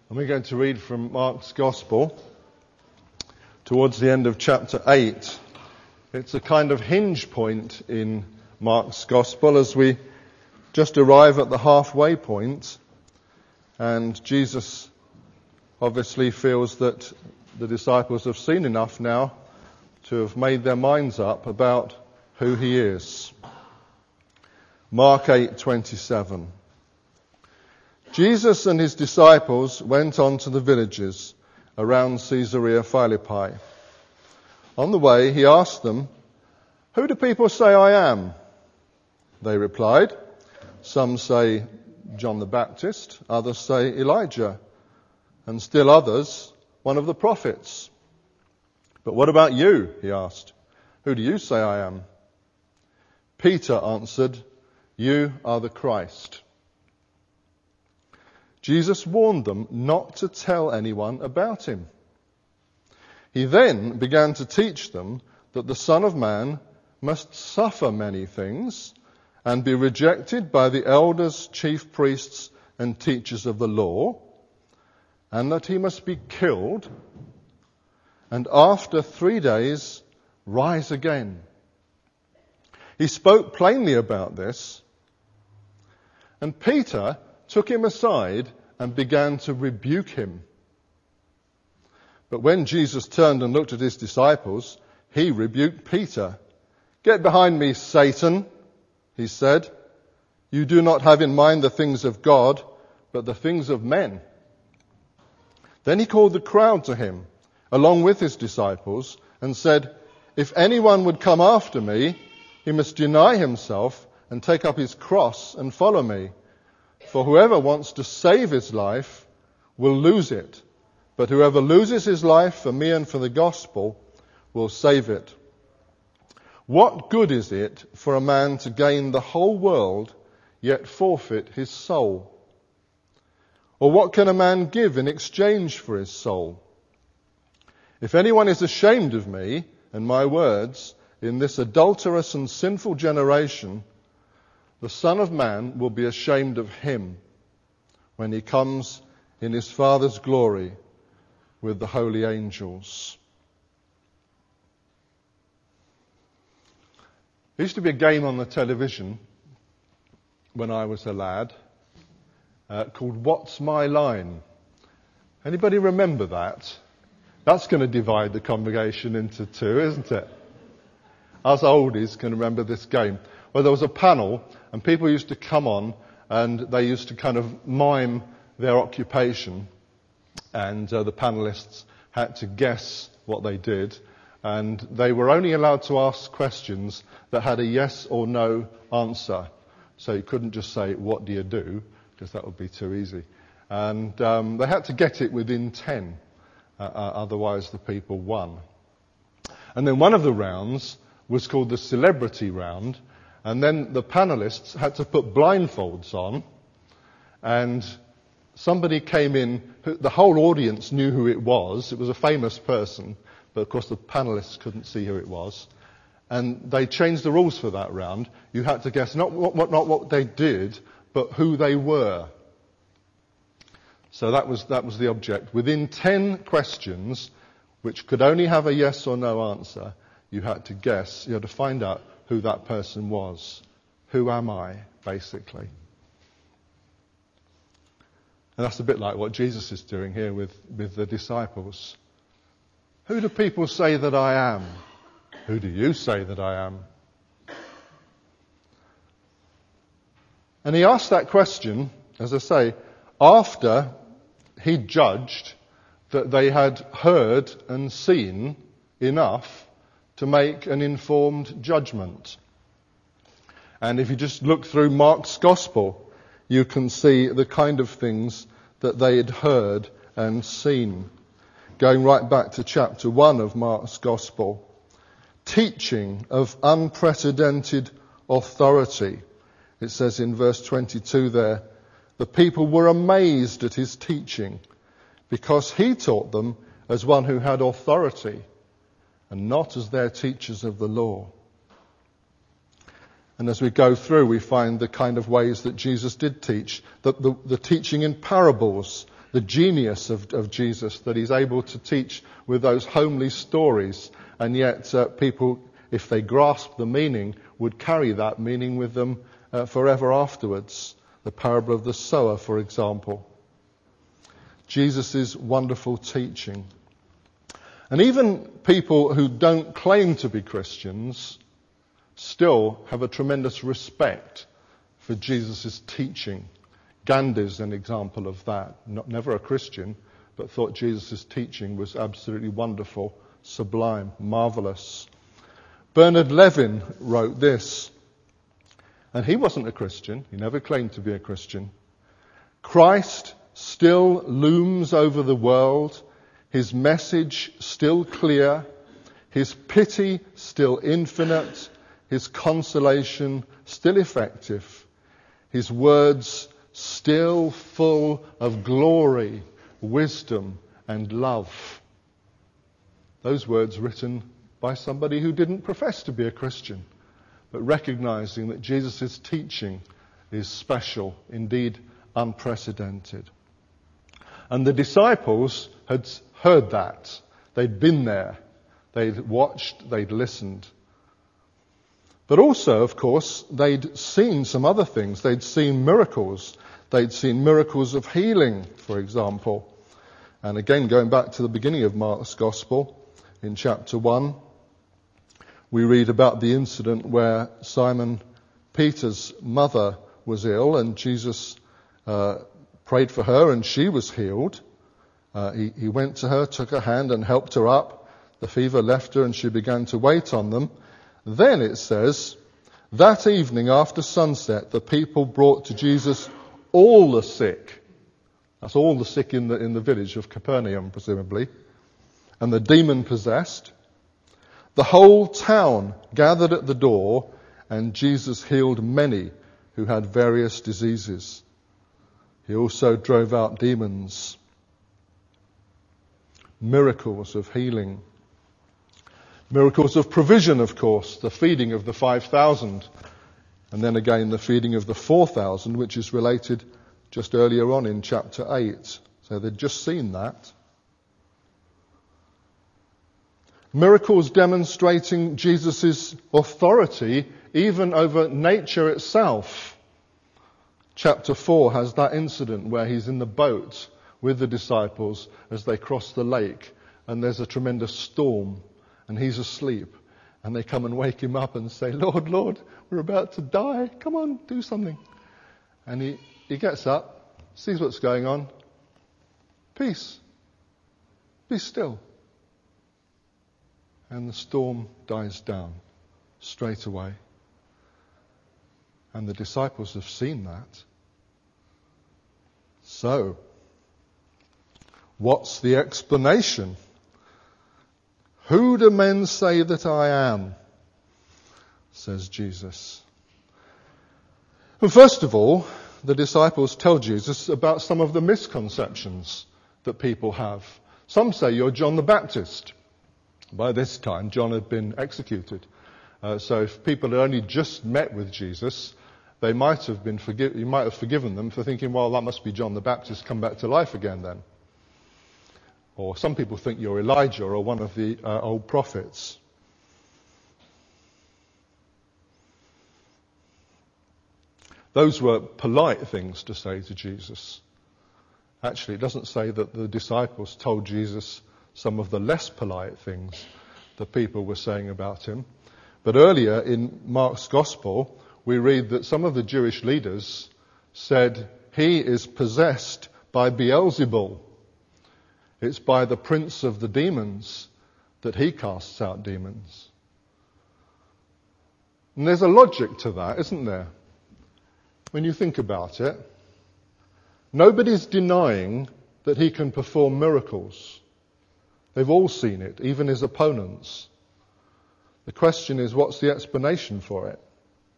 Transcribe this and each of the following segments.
And we're going to read from Mark's Gospel towards the end of chapter 8. It's a kind of hinge point in Mark's Gospel as we just arrive at the halfway point, and Jesus obviously feels that the disciples have seen enough now to have made their minds up about who he is. Mark 8:27. Jesus and his disciples went on to the villages around Caesarea Philippi. On the way, he asked them, "Who do people say I am?" They replied, "Some say John the Baptist, others say Elijah, and still others, one of the prophets." "But what about you?" he asked. "Who do you say I am?" Peter answered, "You are the Christ." Jesus warned them not to tell anyone about him. He then began to teach them that the Son of Man must suffer many things and be rejected by the elders, chief priests, and teachers of the law, and that he must be killed, and after 3 days rise again. He spoke plainly about this, and Peter took him aside and began to rebuke him. But when Jesus turned and looked at his disciples, he rebuked Peter. "Get behind me, Satan," he said. "You do not have in mind the things of God, but the things of men." Then he called the crowd to him, along with his disciples, and said, "If anyone would come after me, he must deny himself and take up his cross and follow me. For whoever wants to save his life will lose it, but whoever loses his life for me and for the gospel will save it. What good is it for a man to gain the whole world, yet forfeit his soul? Or what can a man give in exchange for his soul? If anyone is ashamed of me and my words in this adulterous and sinful generation, the Son of Man will be ashamed of him when he comes in his Father's glory with the holy angels." There used to be a game on the television when I was a lad called What's My Line? Anybody remember that? That's going to divide the congregation into two, isn't it? Us oldies can remember this game. Well, there was a panel and people used to come on and they used to kind of mime their occupation, and the panelists had to guess what they did, and they were only allowed to ask questions that had a yes or no answer. So you couldn't just say, "What do you do?" because that would be too easy. And they had to get it within 10, otherwise the people won. And then one of the rounds was called the celebrity round, and then the panelists had to put blindfolds on, and somebody came in, the whole audience knew who it was. It was a famous person, but of course the panelists couldn't see who it was. And they changed the rules for that round. You had to guess not what they did, but who they were. So that was the object. Within 10 questions, which could only have a yes or no answer, you had to guess, you had to find out who that person was. Who am I, basically? And that's a bit like what Jesus is doing here with the disciples. Who do people say that I am? Who do you say that I am? And he asked that question, as I say, after he judged that they had heard and seen enough to make an informed judgment. And if you just look through Mark's Gospel, you can see the kind of things that they had heard and seen. Going right back to chapter 1 of Mark's Gospel. Teaching of unprecedented authority. It says in verse 22 there, the people were amazed at his teaching because he taught them as one who had authority and not as their teachers of the law. And as we go through, we find the kind of ways that Jesus did teach, that the teaching in parables, the the genius of Jesus, that he's able to teach with those homely stories, and yet people, if they grasp the meaning, would carry that meaning with them forever afterwards. The parable of the sower, for example. Jesus' wonderful teaching. And even people who don't claim to be Christians still have a tremendous respect for Jesus' teaching. Gandhi's an example of that. Never a Christian, but thought Jesus' teaching was absolutely wonderful, sublime, marvelous. Bernard Levin wrote this, and he wasn't a Christian. He never claimed to be a Christian. Christ still looms over the world, his message still clear, his pity still infinite, his consolation still effective, his words still full of glory, wisdom, and love. Those words written by somebody who didn't profess to be a Christian, but recognizing that Jesus' teaching is special, indeed unprecedented. And the disciples had heard that. They'd been there. They'd watched, they'd listened. But also, of course, they'd seen some other things. They'd seen miracles. They'd seen miracles of healing, for example. And again, going back to the beginning of Mark's Gospel, in chapter 1, we read about the incident where Simon Peter's mother was ill, and Jesus prayed for her, and she was healed. He went to her, took her hand, and helped her up. The fever left her, and she began to wait on them. Then it says, that evening after sunset, the people brought to Jesus all the sick. That's all the sick in the village of Capernaum, presumably. And the demon-possessed. The whole town gathered at the door, and Jesus healed many who had various diseases. He also drove out demons. Miracles of healing. Miracles of provision, of course, the feeding of the 5,000. And then again the feeding of the 4,000, which is related just earlier on in chapter 8. So they'd just seen that. Miracles demonstrating Jesus' authority even over nature itself. Chapter 4 has that incident where he's in the boat with the disciples as they cross the lake, and there's a tremendous storm, and he's asleep. And they come and wake him up and say, Lord, Lord, we're about to die. Come on, do something. And he gets up, sees what's going on. Peace. Be still. And the storm dies down straight away. And the disciples have seen that. So, what's the explanation? Who do men say that I am? Says Jesus. And first of all, the disciples tell Jesus about some of the misconceptions that people have. Some say you're John the Baptist. By this time, John had been executed. So if people had only just met with Jesus, they might have been you might have forgiven them for thinking, well, that must be John the Baptist come back to life again then. Or some people think you're Elijah or one of the old prophets. Those were polite things to say to Jesus. Actually, it doesn't say that the disciples told Jesus some of the less polite things that people were saying about him. But earlier in Mark's Gospel, we read that some of the Jewish leaders said, he is possessed by Beelzebul. It's by the prince of the demons that he casts out demons. And there's a logic to that, isn't there? When you think about it, nobody's denying that he can perform miracles. They've all seen it, even his opponents. The question is, what's the explanation for it?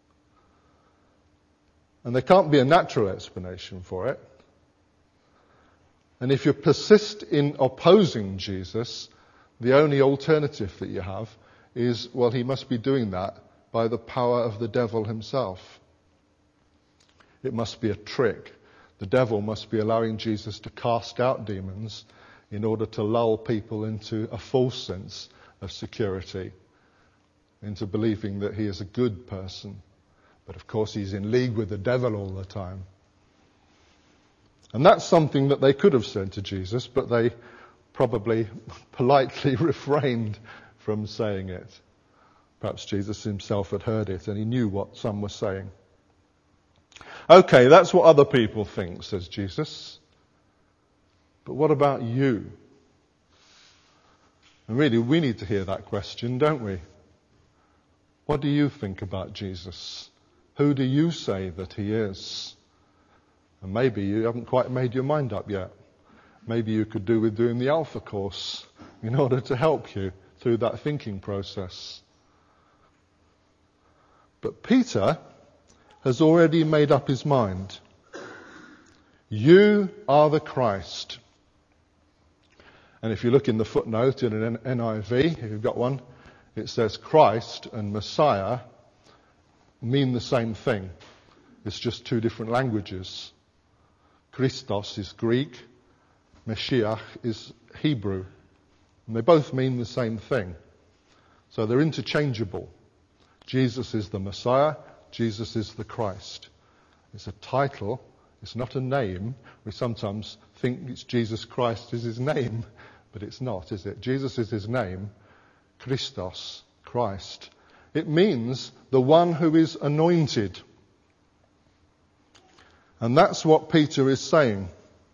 And there can't be a natural explanation for it. And if you persist in opposing Jesus, the only alternative that you have is, well, he must be doing that by the power of the devil himself. It must be a trick The devil must be allowing Jesus to cast out demons in order to lull people into a false sense of security, into believing that he is a good person. But of course he's in league with the devil all the time. And that's something that they could have said to Jesus, but they probably politely refrained from saying it. Perhaps Jesus himself had heard it and he knew what some were saying. Okay, that's what other people think, says Jesus. But what about you? And really, we need to hear that question, don't we? What do you think about Jesus? Who do you say that he is? And maybe you haven't quite made your mind up yet. Maybe you could do with doing the Alpha course in order to help you through that thinking process. But Peter has already made up his mind. You are the Christ. And if you look in the footnote in an NIV, if you've got one, it says Christ and Messiah mean the same thing. It's just two different languages. Christos is Greek, Mashiach is Hebrew. And they both mean the same thing. So they're interchangeable. Jesus is the Messiah, Jesus is the Christ. It's a title, it's not a name. We sometimes think it's Jesus Christ is his name, but it's not, is it? Jesus is his name, Christos, Christ. It means the one who is anointed. And that's what Peter is saying.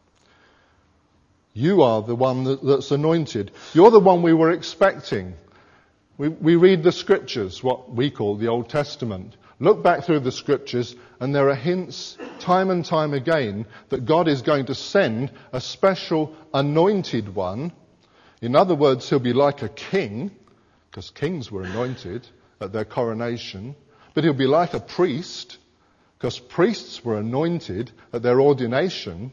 You are the one that's anointed. You're the one we were expecting. We read the scriptures, what we call the Old Testament. Look back through the scriptures and there are hints time and time again that God is going to send a special anointed one. In other words, he'll be like a king, because kings were anointed at their coronation. But he'll be like a priest, because priests were anointed at their ordination.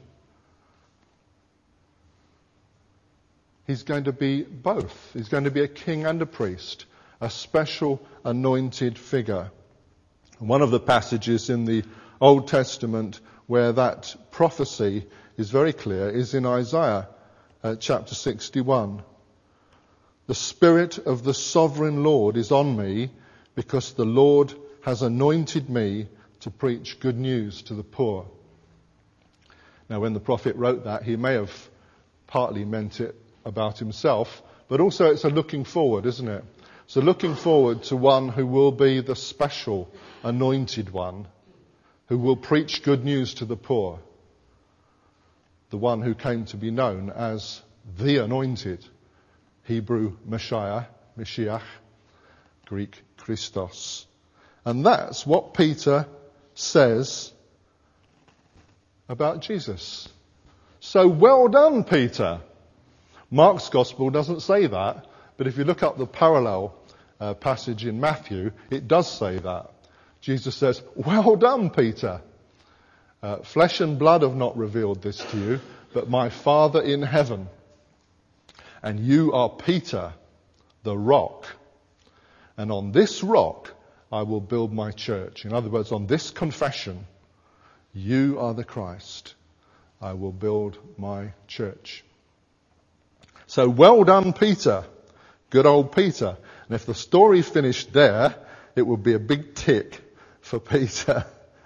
He's going to be both. He's going to be a king and a priest, a special anointed figure. One of the passages in the Old Testament where that prophecy is very clear is in Isaiah chapter 61. The Spirit of the Sovereign Lord is on me because the Lord has anointed me to preach good news to the poor. Now, when the prophet wrote that, he may have partly meant it about himself, but also it's a looking forward, isn't it? So looking forward to one who will be the special anointed one, who will preach good news to the poor, the one who came to be known as the anointed, Hebrew Mashiach, Greek Christos. And that's what Peter says about Jesus. So well done, Peter. Mark's Gospel doesn't say that, but if you look up the parallel passage in Matthew, it does say that. Jesus says, well done, Peter. Flesh and blood have not revealed this to you, but my Father in heaven. And you are Peter, the rock. And on this rock I will build my church. In other words, on this confession, you are the Christ. I will build my church. So well done, Peter. Good old Peter. And if the story finished there, it would be a big tick for Peter.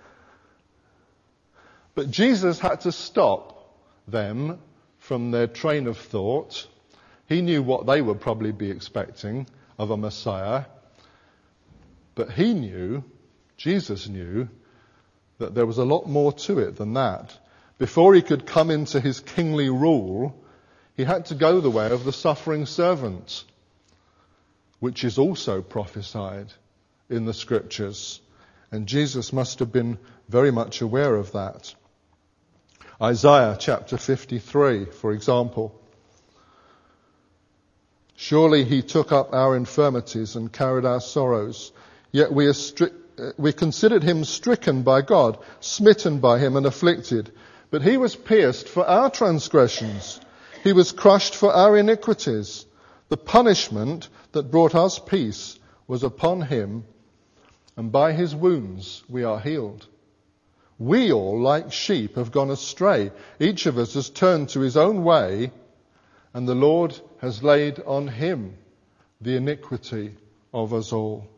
But Jesus had to stop them from their train of thought. He knew what they would probably be expecting of a Messiah. But he knew, Jesus knew, that there was a lot more to it than that. Before he could come into his kingly rule, he had to go the way of the suffering servant, which is also prophesied in the scriptures. And Jesus must have been very much aware of that. Isaiah chapter 53, for example. Surely he took up our infirmities and carried our sorrows. Yet we considered him stricken by God, smitten by him and afflicted. But he was pierced for our transgressions. He was crushed for our iniquities. The punishment that brought us peace was upon him, and by his wounds we are healed. We all, like sheep, have gone astray. Each of us has turned to his own way, and the Lord has laid on him the iniquity of us all.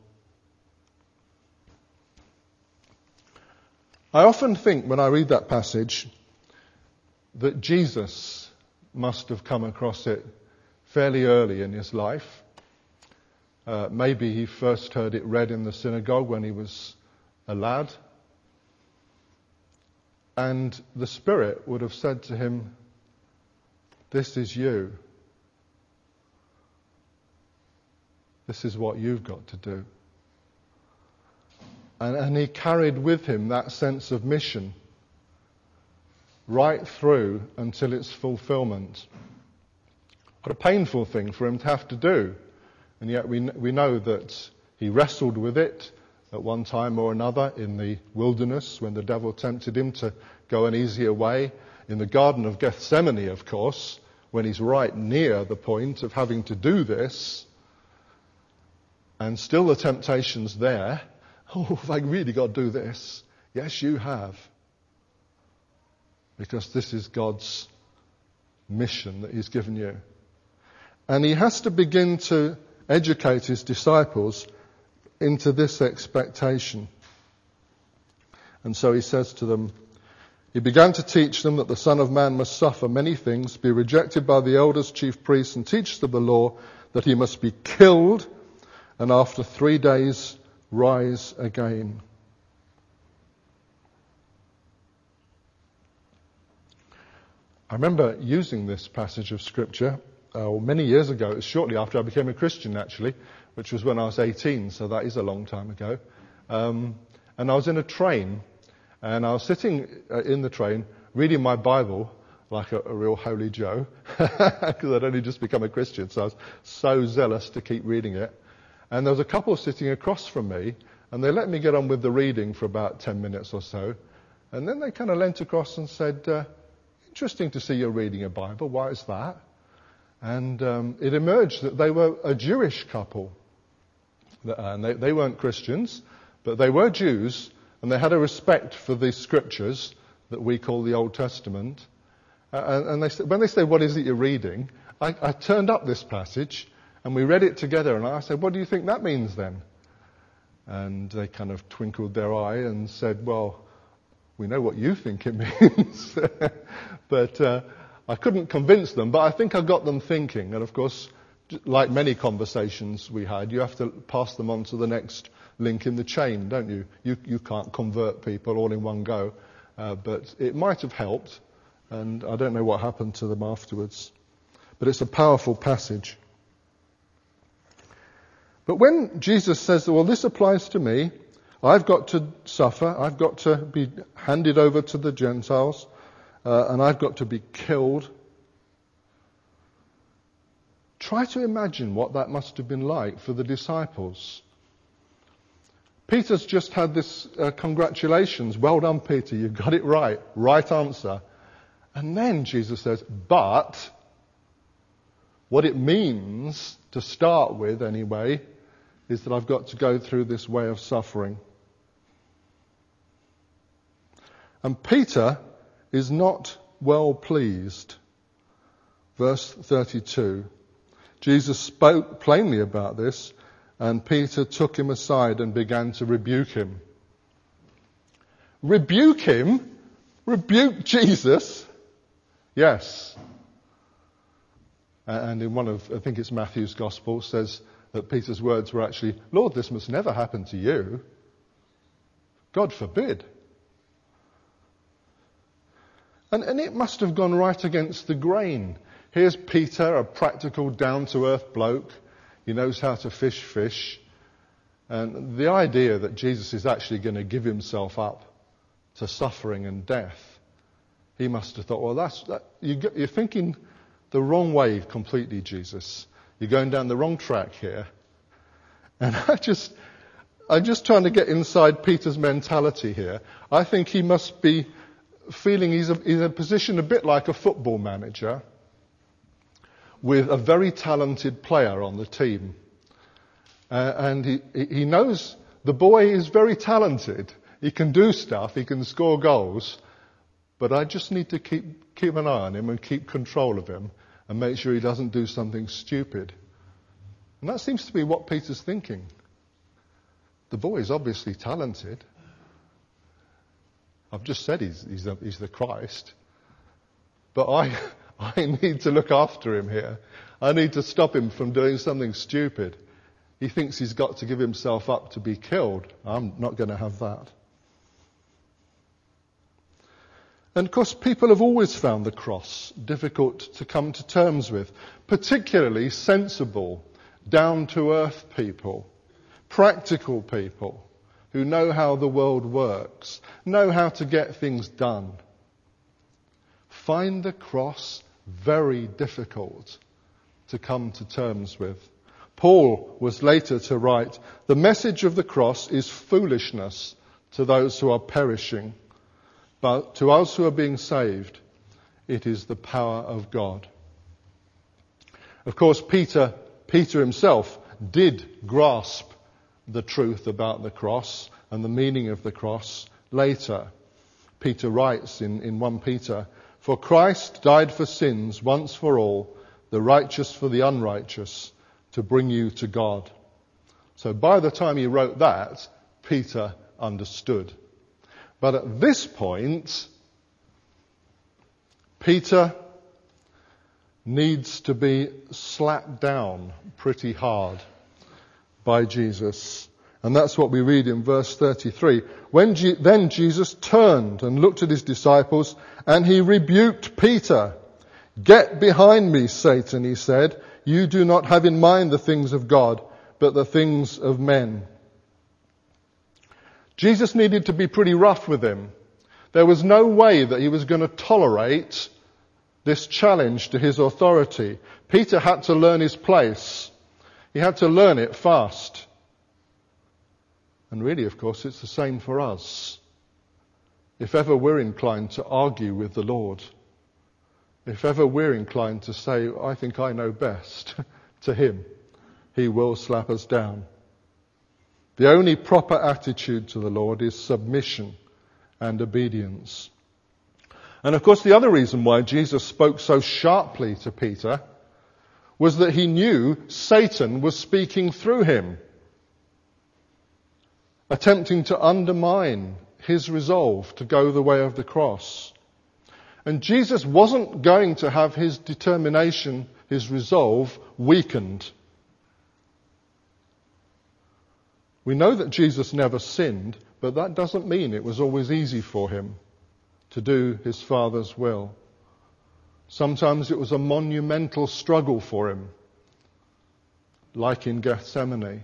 I often think when I read that passage that Jesus must have come across it fairly early in his life. Maybe he first heard it read in the synagogue when he was a lad. And the Spirit would have said to him, "This is you. This is what you've got to do." And he carried with him that sense of mission right through until its fulfillment. What a painful thing for him to have to do. And yet we know that he wrestled with it at one time or another in the wilderness when the devil tempted him to go an easier way. In the Garden of Gethsemane, of course, when he's right near the point of having to do this, and still the temptation's there. Oh, have I really got to do this? Yes, you have. Because this is God's mission that he's given you. And he has to begin to educate his disciples into this expectation. And so he says to them, he began to teach them that the Son of Man must suffer many things, be rejected by the elders, chief priests, and teachers of the law, that he must be killed, and after 3 days rise again. I remember using this passage of Scripture many years ago. It was shortly after I became a Christian, actually, which was when I was 18, so that is a long time ago. And I was in a train, and I was sitting in the train reading my Bible like a real holy Joe, because I'd only just become a Christian, so I was so zealous to keep reading it. And there was a couple sitting across from me, and they let me get on with the reading for about 10 minutes or so. And then they kind of leant across and said, "Interesting to see you're reading a Bible. Why is that?" And it emerged that they were a Jewish couple. And they weren't Christians, but they were Jews, and they had a respect for the scriptures that we call the Old Testament. And when they said, "What is it you're reading?" I turned up this passage, and we read it together, and I said, "What do you think that means then?" And they kind of twinkled their eye and said, "Well, we know what you think it means." But I couldn't convince them, but I think I got them thinking. And of course, like many conversations we had, you have to pass them on to the next link in the chain, don't you? You can't convert people all in one go. But it might have helped, and I don't know what happened to them afterwards. But it's a powerful passage. But when Jesus says, "Well, this applies to me, I've got to suffer, I've got to be handed over to the Gentiles, and I've got to be killed," try to imagine what that must have been like for the disciples. Peter's just had this congratulations, "Well done, Peter, you've got it right answer." And then Jesus says, "But," what it means to start with anyway, is that I've got to go through this way of suffering. And Peter is not well pleased. Verse 32. Jesus spoke plainly about this, and Peter took him aside and began to rebuke him. Rebuke him? Rebuke Jesus? Yes. And in one of, I think it's Matthew's Gospel, says that Peter's words were actually, "Lord, this must never happen to you. God forbid." And it must have gone right against the grain. Here's Peter, a practical, down-to-earth bloke. He knows how to fish. And the idea that Jesus is actually going to give himself up to suffering and death, he must have thought, well, you're thinking the wrong way completely, Jesus. You're going down the wrong track here. And I'm just trying to get inside Peter's mentality here. I think he must be feeling he's in a position a bit like a football manager with a very talented player on the team. And he knows the boy is very talented. He can do stuff, he can score goals, but I just need to keep an eye on him and keep control of him and make sure he doesn't do something stupid. And that seems to be what Peter's thinking. The boy is obviously talented. I've just said he's the Christ. But I need to look after him here. I need to stop him from doing something stupid. He thinks he's got to give himself up to be killed. I'm not going to have that. And of course, people have always found the cross difficult to come to terms with, particularly sensible, down-to-earth people, practical people who know how the world works, know how to get things done. Find the cross very difficult to come to terms with. Paul was later to write, "The message of the cross is foolishness to those who are perishing, but to us who are being saved, it is the power of God." Of course, Peter himself did grasp the truth about the cross and the meaning of the cross later. Peter writes in 1 Peter, "For Christ died for sins once for all, the righteous for the unrighteous, to bring you to God." So by the time he wrote that, Peter understood. But at this point, Peter needs to be slapped down pretty hard by Jesus. And that's what we read in verse 33. Then Jesus turned and looked at his disciples, and he rebuked Peter. "Get behind me, Satan," he said. "You do not have in mind the things of God, but the things of men." Jesus needed to be pretty rough with him. There was no way that he was going to tolerate this challenge to his authority. Peter had to learn his place. He had to learn it fast. And really, of course, it's the same for us. If ever we're inclined to argue with the Lord, if ever we're inclined to say, "I think I know best," to him, he will slap us down. The only proper attitude to the Lord is submission and obedience. And of course, the other reason why Jesus spoke so sharply to Peter was that he knew Satan was speaking through him, attempting to undermine his resolve to go the way of the cross. And Jesus wasn't going to have his determination, his resolve, weakened. We know that Jesus never sinned, but that doesn't mean it was always easy for him to do his Father's will. Sometimes it was a monumental struggle for him, like in Gethsemane.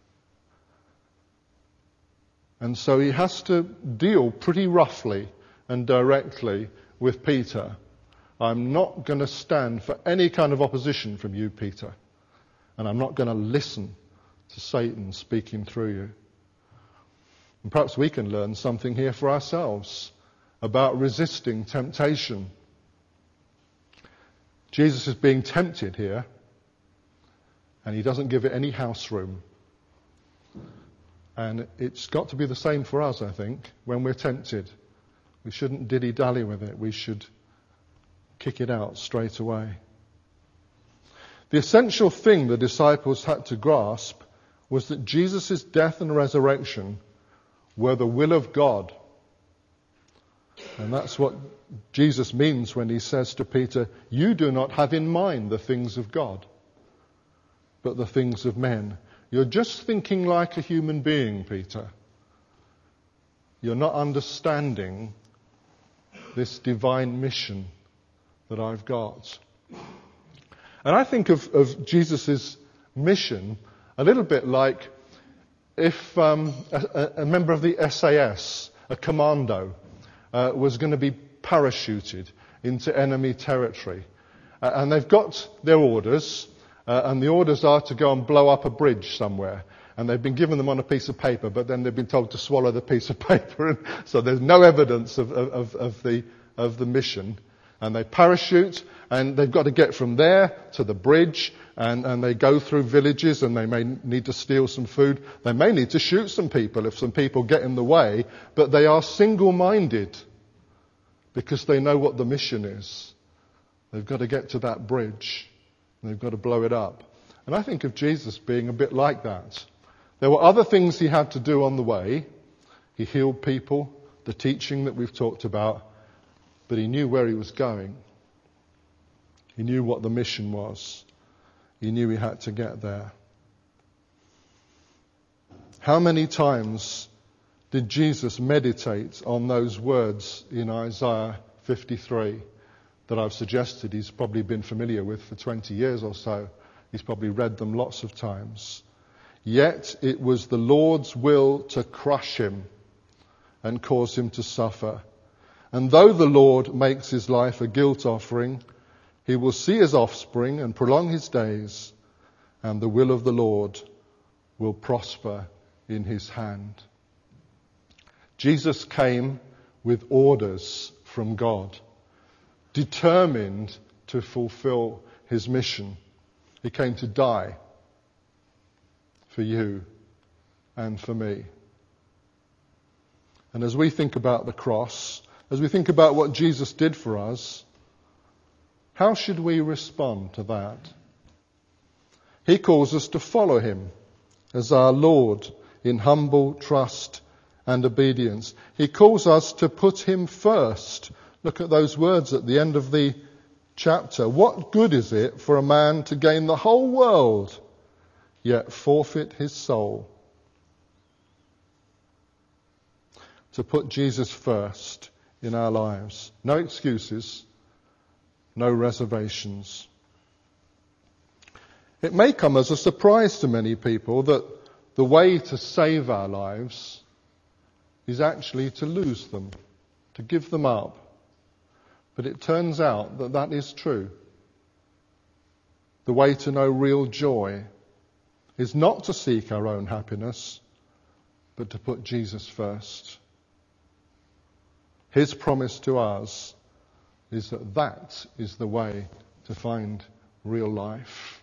And so he has to deal pretty roughly and directly with Peter. "I'm not going to stand for any kind of opposition from you, Peter. And I'm not going to listen to Satan speaking through you." And perhaps we can learn something here for ourselves about resisting temptation. Jesus is being tempted here, and he doesn't give it any house room. And it's got to be the same for us, I think, when we're tempted. We shouldn't dilly-dally with it. We should kick it out straight away. The essential thing the disciples had to grasp was that Jesus' death and resurrection were the will of God. And that's what Jesus means when he says to Peter, "You do not have in mind the things of God, but the things of men." You're just thinking like a human being, Peter. You're not understanding this divine mission that I've got. And I think of Jesus' mission a little bit like if a member of the SAS, a commando, was going to be parachuted into enemy territory. And they've got their orders, and the orders are to go and blow up a bridge somewhere. And they've been given them on a piece of paper, but then they've been told to swallow the piece of paper. And so there's no evidence of the mission. And they parachute, and they've got to get from there to the bridge, and they go through villages, and they may need to steal some food. They may need to shoot some people if some people get in the way, but they are single-minded because they know what the mission is. They've got to get to that bridge, and they've got to blow it up. And I think of Jesus being a bit like that. There were other things he had to do on the way. He healed people, the teaching that we've talked about, but he knew where he was going. He knew what the mission was. He knew he had to get there. How many times did Jesus meditate on those words in Isaiah 53 that I've suggested he's probably been familiar with for 20 years or so? He's probably read them lots of times. Yet it was the Lord's will to crush him and cause him to suffer. And though the Lord makes his life a guilt offering, he will see his offspring and prolong his days, and the will of the Lord will prosper in his hand. Jesus came with orders from God, determined to fulfill his mission. He came to die for you and for me. And as we think about the cross, as we think about what Jesus did for us, how should we respond to that? He calls us to follow him as our Lord in humble trust and obedience. He calls us to put him first. Look at those words at the end of the chapter. What good is it for a man to gain the whole world, yet forfeit his soul? To put Jesus first in our lives. No excuses, no reservations. It may come as a surprise to many people that the way to save our lives is actually to lose them, to give them up. But it turns out that that is true. The way to know real joy is not to seek our own happiness, but to put Jesus first. His promise to us is that that is the way to find real life.